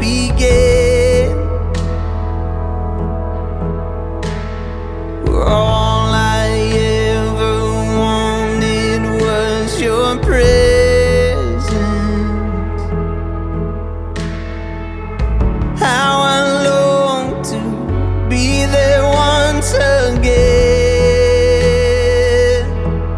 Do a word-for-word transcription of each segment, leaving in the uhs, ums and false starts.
began. All I ever wanted was your presence. How I long to be there once again.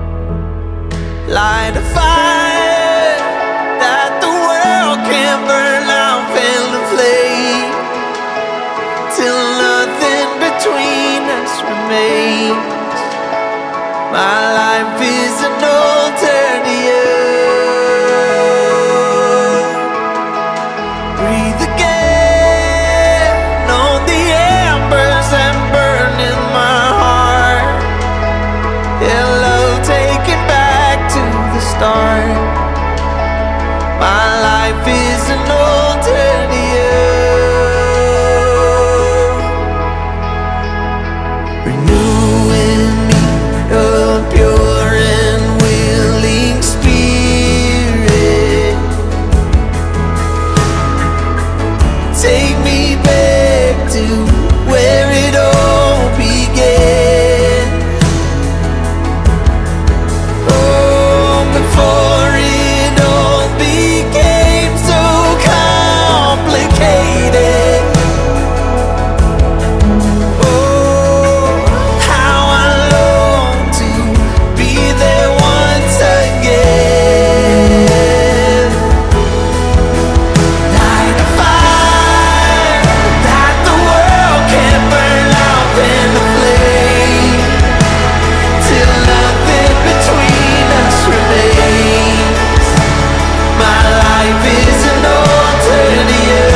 Light a fire that the world can't burn out, fan the flame till nothing between us remains. My life is an altar to you. Breathe again on the embers that burn in my heart. Yeah, love, take it back to the start. My life is an altar to you. Renew in me a pure and willing spirit. Take me back to where it all began. Oh, before it all became so complicated. Oh, how I long to be there once again. Light a fire that the world can't burn out, fan the flame till nothing between us remains. My life is an altar to you.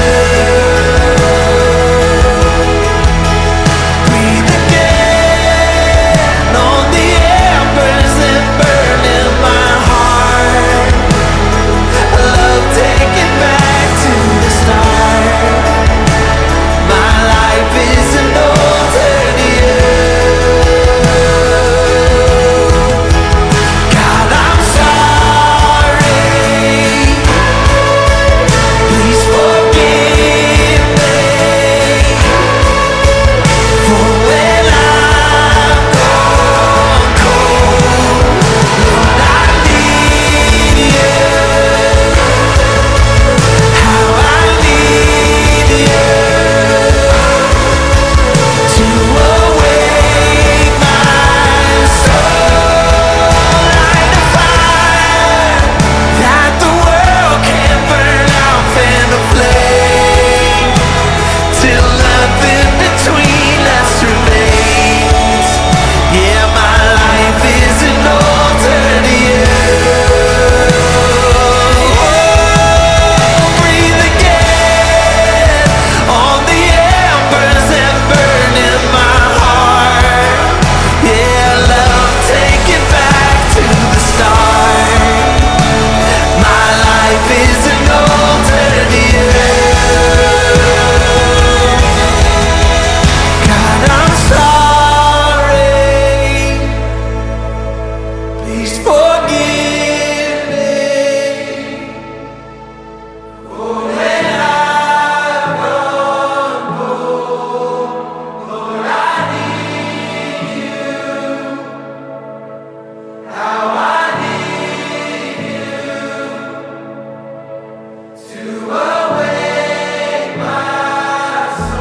Breathe again on the embers that burn in my heart. Love, take it back to the start. My life is an altar to you. God, I'm sorry. Please forgive me for when I've gone cold. Lord, I need you. How I need you to awake my soul. Light a fire that the world can't burn out, fan the flame till nothing between us remains. Yeah, my life is an altar to you. Breathe again on the embers that burn in my heart. Yeah, love, take it back to the start. My life is an altar to you. God, I'm sorry. Please forgive me for when I've gone cold. Lord, I need you. How I need you to awake my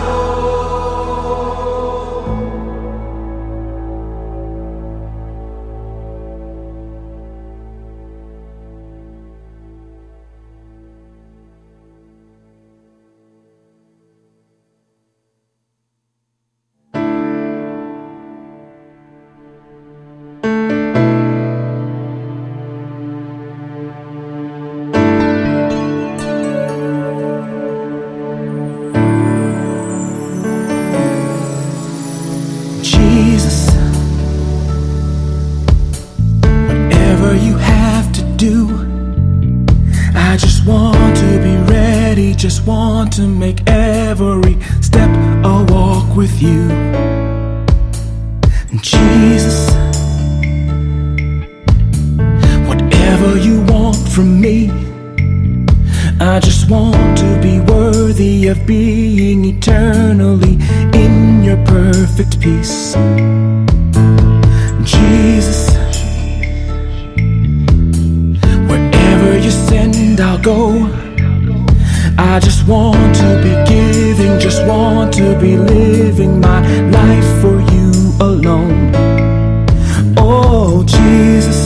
soul. Jesus, whatever you have to do, I just want to be ready, just want to make every step a walk with you. Jesus, whatever you want from me, I just want to be worthy of being eternally in your perfect peace. Jesus, wherever you send, I'll go. I just want to be giving, just want to be living my life for you alone. Oh, Jesus,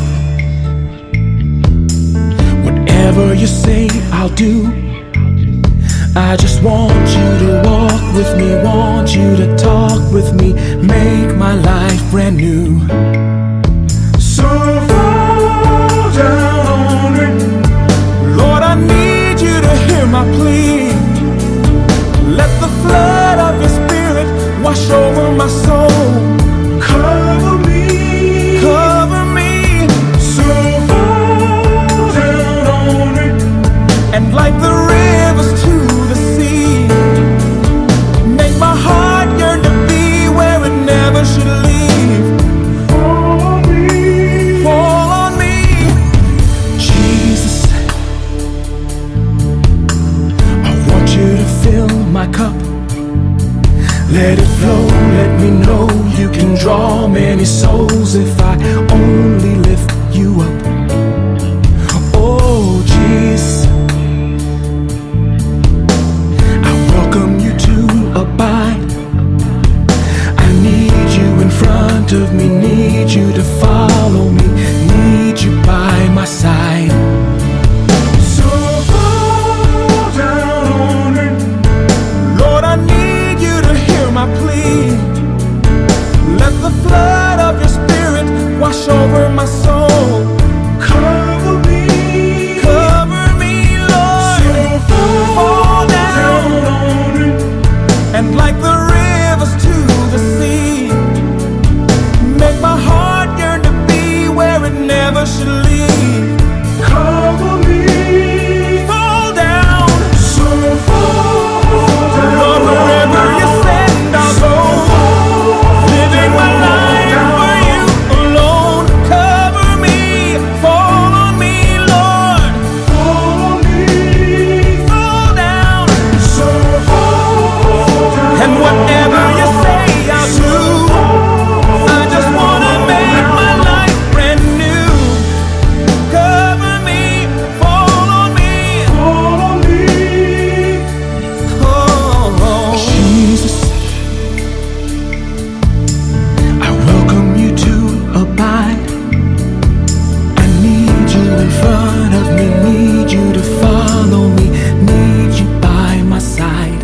whatever you say, I'll do. I just want you to walk with me, want you to talk with me, make my life brand new. So fall down on it, Lord, I need you to hear my plea. Let the flood of your spirit wash over my soul. Cover me, cover me. So fall down on it, and like the rivers to the sea, make my heart yearn to be where it never should leave. Fall on me, fall on me, Jesus. I want you to fill my cup, let it flow, let me know you can draw many souls if I only lift you up. Oh, Jesus, I welcome you to abide. I need you in front of me, need you to follow me, need you by my side. So fall down on it, Lord, I need you to hear my plea. Let the flood of your spirit wash over my soul. Cover me, cover me, Lord. So fall down on it, and like the rivers to the sea, make my heart yearn to be where it never should leave. Cover me, fall down. So fall down, Lord, wherever you send, I'll go. Living my life for you alone. Cover me, fall on me, Lord. Fall on me, fall down. So fall down, and whatever you say, I'll do. I just wanna make my life brand new. Cover me, fall on me, fall on me. Oh, Jesus, I welcome you to abide. I need you in front of me, need you to follow me, need you by my side.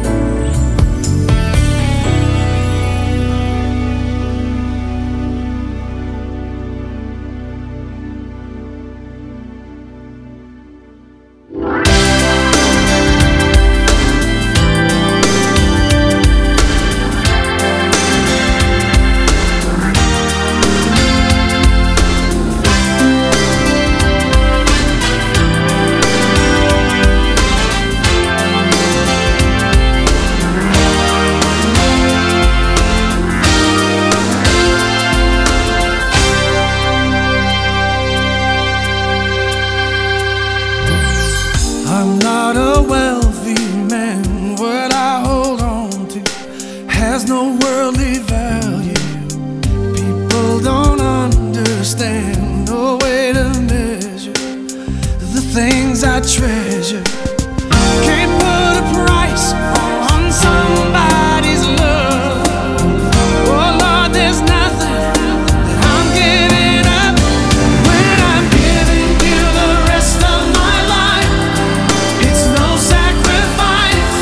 I'm not a wealthy man. What I hold on to has no worldly value. People don't understand no way to measure the things I treasure. Can't put a price on somebody's love. Oh Lord, there's nothing that I'm giving up when I'm giving you the rest of my life. It's no sacrifice.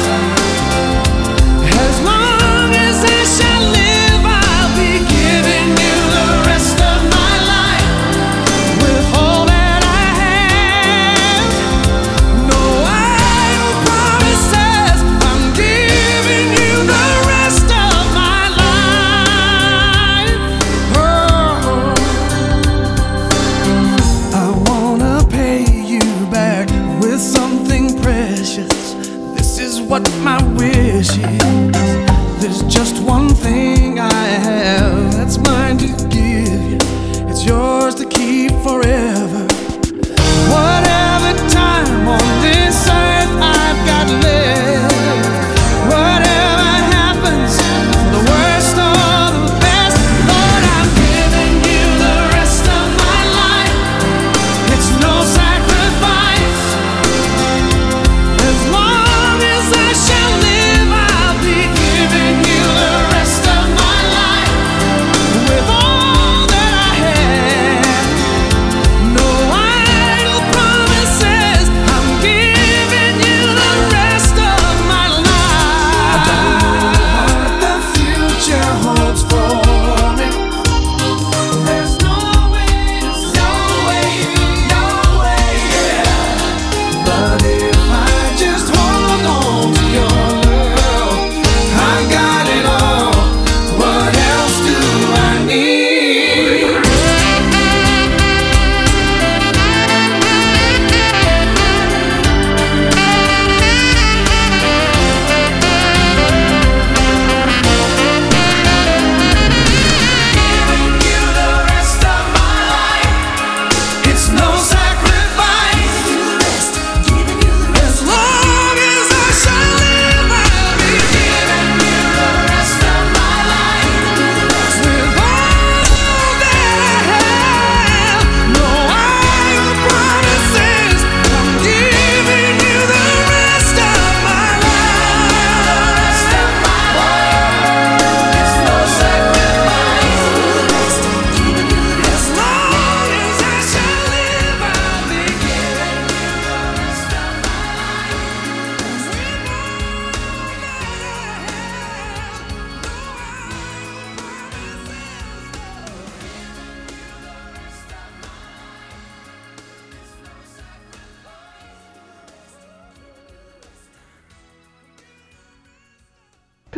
As long as I shall live, I'll be giving you the rest of my life with all that I have. No idle promises. I'm giving you the rest of my life. Oh, I wanna pay you back with something precious. This is what my wish is. There's just one thing I have that's mine to give you. It's yours to keep forever. Whatever time on this earth I've got left,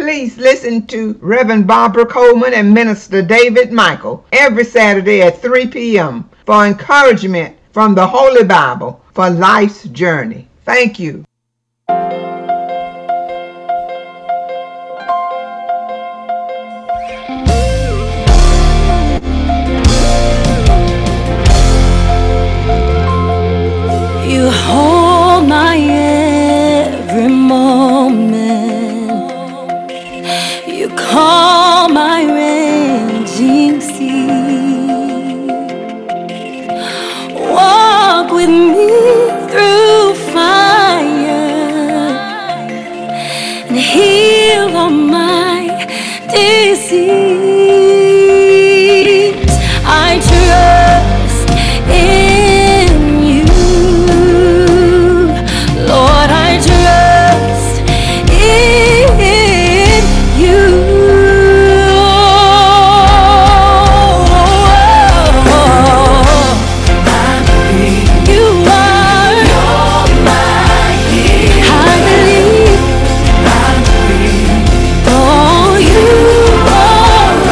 please listen to Reverend Barbara Coleman and Minister David Michael every Saturday at three p.m. for encouragement from the Holy Bible for life's journey. Thank you. You hold my every moment. You calm my raging sea. Walk with me through fire and heal all my disease. I trust in you, Lord. I trust in you. You are, you're my healer. I believe, I believe. Oh, you are.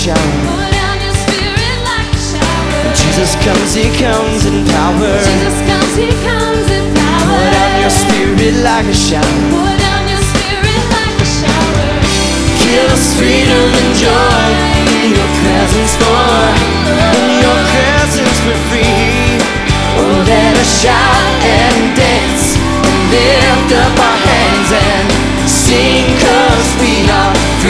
shower. Pour down your spirit like a shower. When Jesus comes, he comes in power. Jesus comes, he comes in power. Pour down your spirit like a shower. Pour down your spirit like a shower. Give us freedom and joy in your presence, Lord. In your presence we're free. Oh, let us shout and dance and lift up our hands and sing, 'cause we are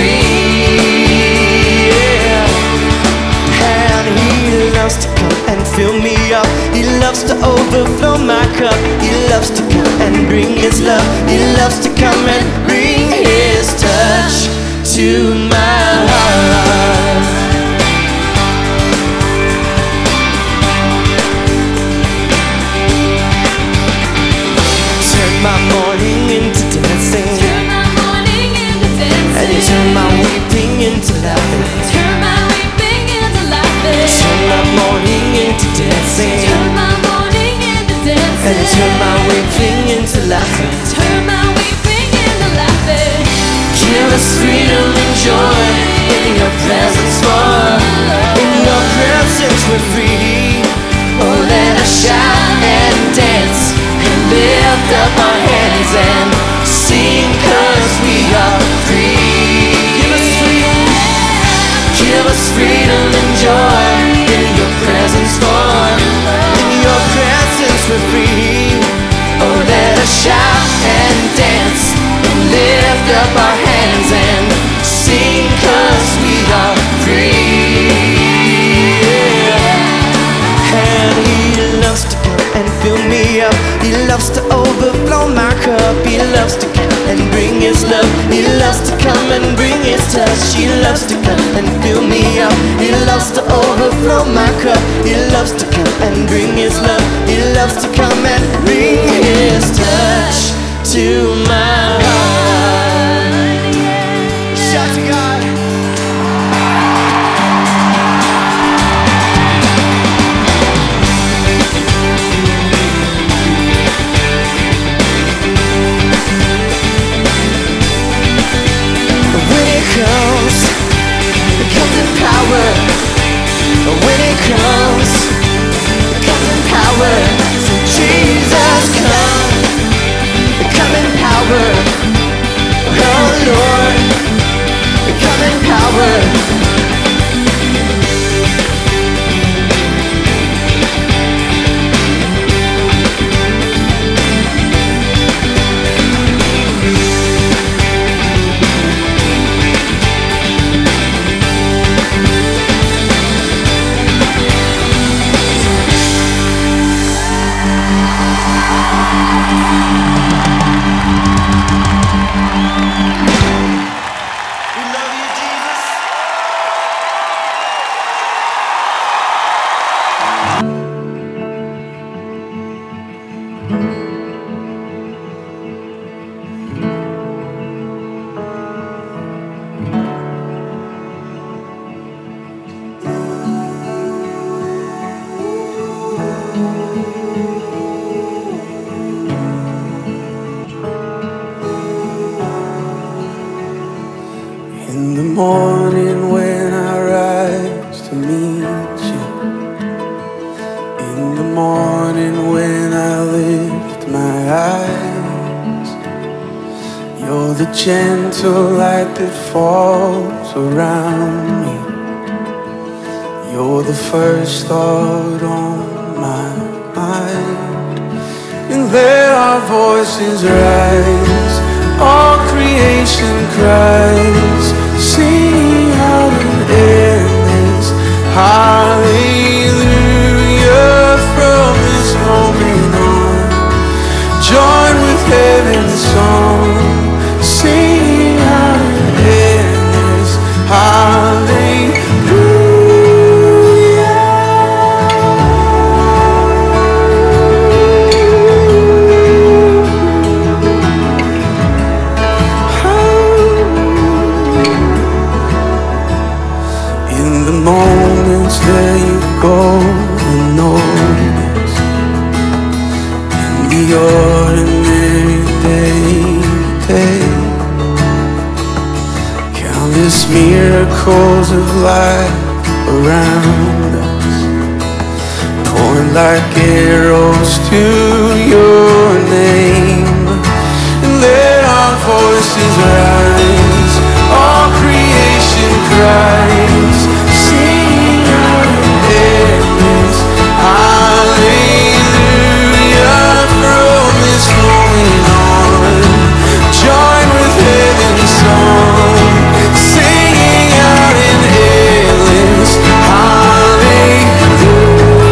free. Yeah. And he loves to come and fill me up. He loves to overflow my cup. He loves to come and bring his love. He loves to come and bring his touch to my heart. Turn my morning into dancing. Turn my morning into dancing. And you turn my weeping into laughing. Turn my weeping into laughing. Turn my morning into dancing. Turn my morning into dancing. And you turn my weeping into laughing. Turn my weeping into laughing. Give us freedom and joy in your presence, Lord. In your presence we're free. Oh, let us shout and dance and lift up our hands and sing, 'cause we are free. Give us freedom. Give us freedom and joy in your presence, Lord. In your presence we're free. Oh, let us shout and dance and lift up our hands and sing, 'cause we are free. Yeah. And he loves to come and fill me up. He loves to overflow my cup. He loves to come and bring his love. He loves to come and bring his touch. He loves to come and fill me up. He loves to overflow my cup. He loves to come and bring his love. He loves to come and bring his touch to my heart. Shout to God. When it comes, it comes in power. When it comes, it comes in power. So Jesus, come, come in power. Oh Lord, come in power. We love you, Jesus. In the morning when I rise to meet you, in the morning when I lift my eyes, you're the gentle light that falls around me. You're the first thought on my mind. And there our voices rise, all creation cries, singing out in endless hallelujah. From this moment on, join with heaven's song, singing out in endless hallelujah. Moments that you coals of light around us, pouring like arrows to your name. And let our voices rise, all creation cries, singing out in endless hallelujah. From this moment on, join with heaven's song, singing out in endless hallelujah.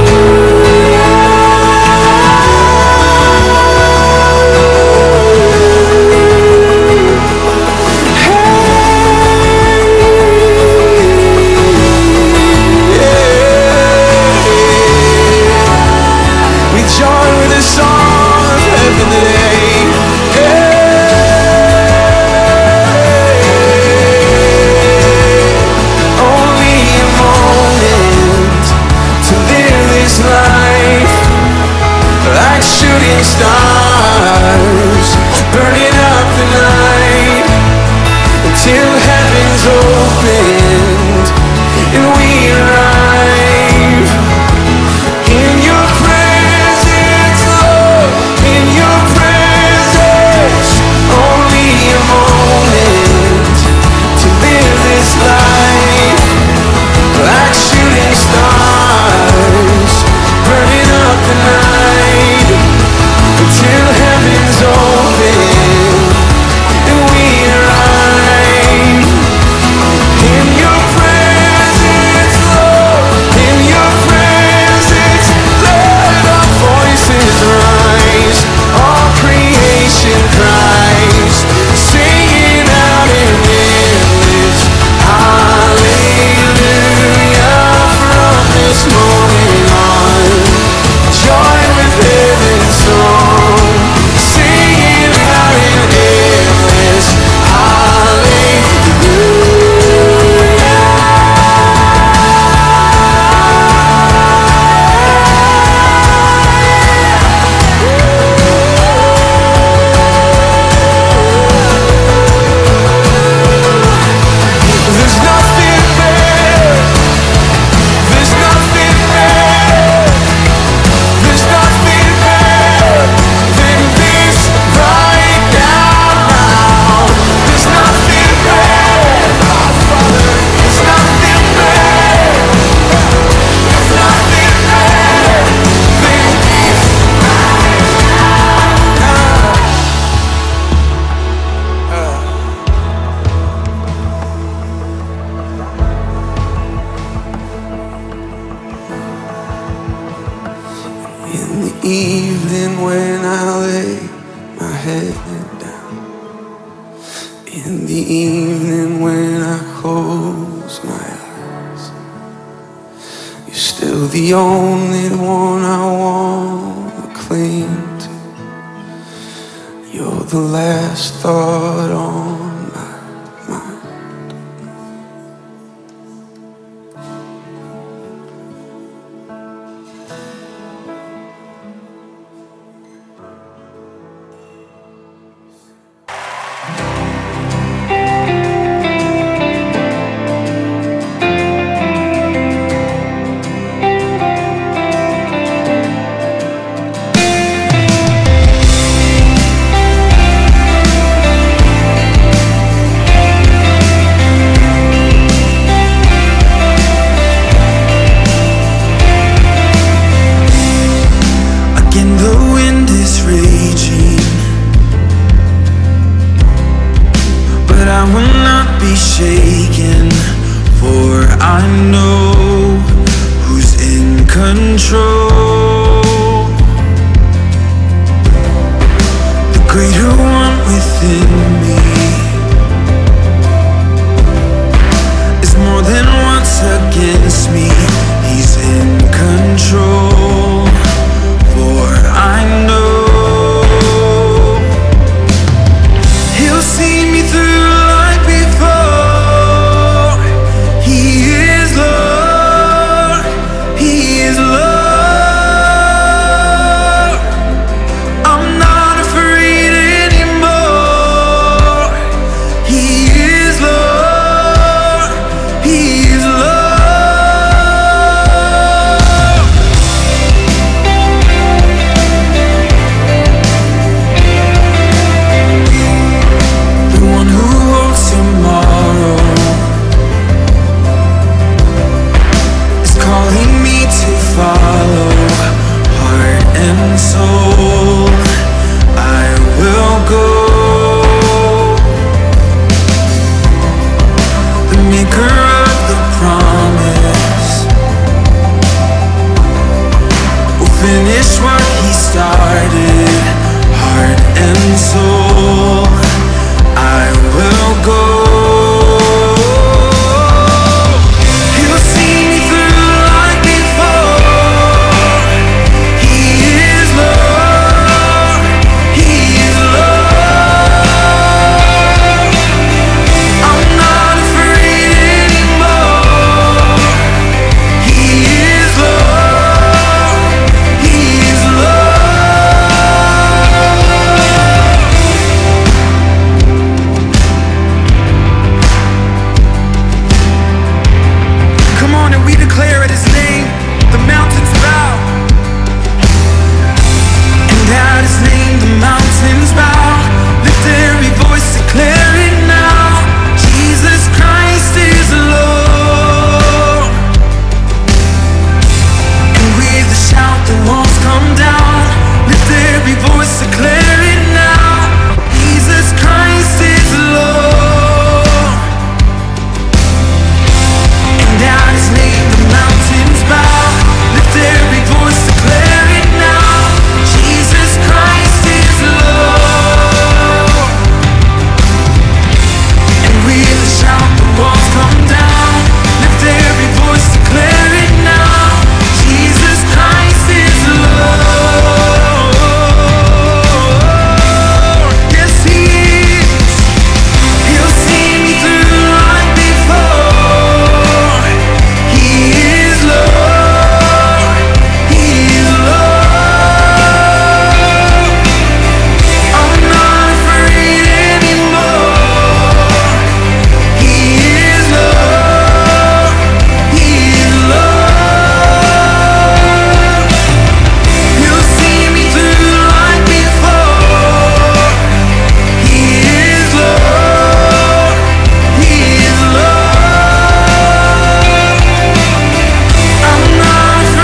Shooting stars, burning up the night, until heaven's opened and we arrive. In your presence, Lord, in your presence, only a moment to live this life. Like shooting stars, burning up the night, until heaven's open and we arrive. In your presence, Lord, in your presence, let our voices rise, all creation cries, singing out in endless hallelujah. From this moment on, join with heaven's song, singing out in endless There's nothing better, there's nothing better, there's nothing better than this right now. There's nothing better, there's nothing better, there's nothing better than this right In the evening when I lay my head down, in the evening when I close my eyes, you're still the only one I want to cling to. You're the last thought on my mind. Shaken, for I know who's in control. The greater one within me is more than what's against me. He's in control, for I know He'll see me through. He is Lord, He is Lord. follow, heart and soul, I will go. The maker of the promise will finish what he started, heart and soul.